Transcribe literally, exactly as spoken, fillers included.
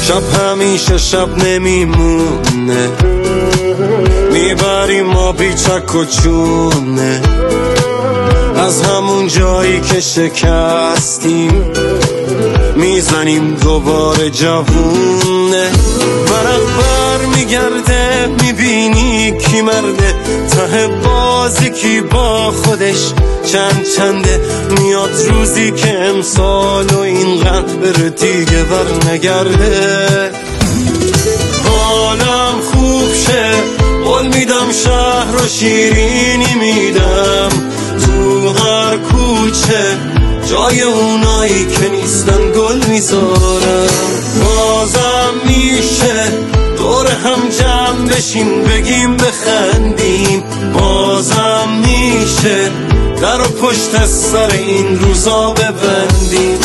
شب همیشه شب نمیمونه، میبریم ما بیچک و چونه، از همون جایی که شکستیم میزنیم دوباره جوونه. ورق بر میگرده میبینی کی مرده، ته بازی کی با خودش چند چنده. میاد روزی که امسال و اینقدر بره دیگه بر نگرده. حالم خوب شه قول میدم، شهر و شیرینی میدم، تو هر کوچه جای اونایی که نیستن گل میذارم. بازم میشه دور هم جمع بشیم بگیم بخندیم، بازم میشه در و پشت سر این روزا ببندیم.